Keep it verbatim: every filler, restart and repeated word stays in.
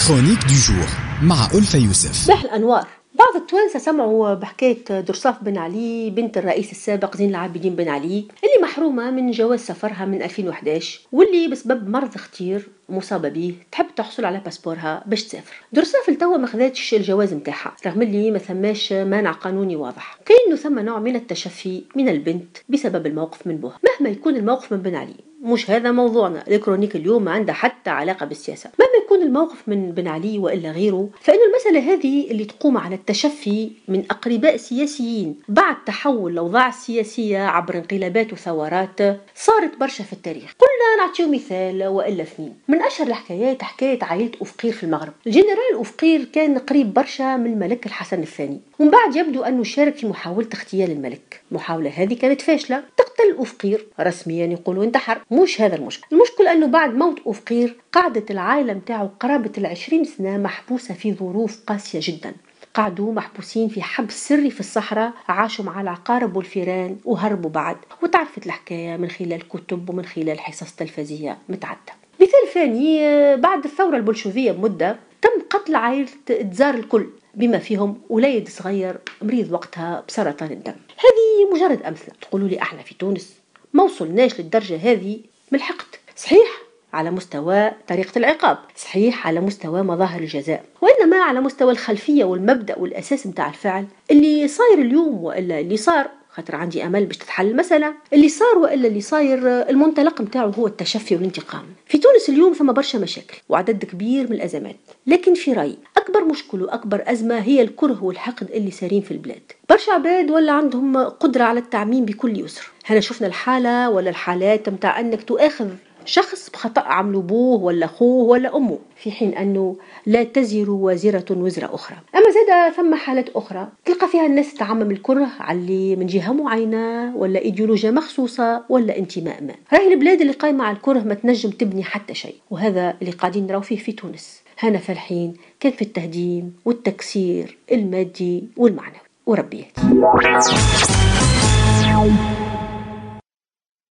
كرونيك دو جور مع ألفة يوسف. صباح الأنوار. بعض التوانسة سمعوا بحكاية درصاف بن علي بنت الرئيس السابق زين العابدين بن علي اللي محرومة من جواز سفرها من ألفين وإحدى عشر، واللي بسبب مرض خطير مصابة به تحب تحصل على باسبورها باش تسافر. درصاف لتوا ما خذاتش الجواز نتاعها رغم اللي ما ثماش مانع قانوني واضح، كأنه ثم نوع من التشفي من البنت بسبب الموقف من بوها. مهما يكون الموقف من بن علي، مش هذا موضوعنا، الكرونيك اليوم ما عندها حتى علاقة بالسياسة. مهما يكون الموقف من بن علي وإلا غيره، فإن المسألة هذه اللي تقوم على التشفي من أقرباء سياسيين بعد تحول الأوضاع السياسية عبر انقلابات وثورات صارت برشا في التاريخ. قلنا نعطيه مثال وإلا اثنين. من أشهر الحكايات حكاية عائلة أوفقير في المغرب. الجنرال أوفقير كان قريب برشا من الملك الحسن الثاني، ومن بعد يبدو أنه شارك في محاولة اغتيال الملك. المحاولة هذه كانت فاشلة، تقتل أوفقير رسميا يقولوا انتحر. مش هذا المشكل، المشكل أنه بعد موت أوفقير قعدت العائلة متاعه قرابة العشرين سنة محبوسة في ظروف قاسية جدا. قعدوا محبوسين في حبس سري في الصحراء، عاشوا مع العقارب والفيران وهربوا بعد، وتعرفت الحكاية من خلال كتب ومن خلال حصص تلفزية متعددة. مثال ثاني، بعد الثورة البولشوفية بمدة تم قتل عائلة تزار الكل بما فيهم وليد صغير مريض وقتها بسرطان الدم. هذه مجرد أمثلة. تقولوا لي احنا في تونس ما وصلناش للدرجة هذه من الحقد، صحيح على مستوى طريقة العقاب، صحيح على مستوى مظاهر الجزاء، وإنما على مستوى الخلفية والمبدأ والأساس متاع الفعل اللي صاير اليوم وإلا اللي صار. خاطر عندي أمل باش تتحل المسألة. اللي صار وإلا اللي صاير المنطلق متاعه هو التشفي والانتقام. في تونس اليوم ثم برشا مشاكل وعدد كبير من الأزمات، لكن في رأيي أكبر مشكل وأكبر أزمة هي الكره والحقد اللي سارين في البلاد. برشا عباد ولا عندهم قدرة على التعميم بكل يسر. هنا شفنا الحالة ولا الحالات متاع أنك تؤاخذ شخص بخطأ عملوا بوه ولا أخوه ولا أمه، في حين أنه لا تزر وازرة وزر أخرى. أما زاد ثم حالات أخرى تلقى فيها الناس تعمم الكره على من جهة معينة ولا إيديولوجيا مخصوصة ولا انتماء ما. راهي البلاد اللي قايمة على الكره ما تنجم تبني حتى شيء، وهذا اللي قاعدين نراو فيه في تونس. هنا فالحين كان في التهديم والتكسير المادي والمعنوي وربي يهدي.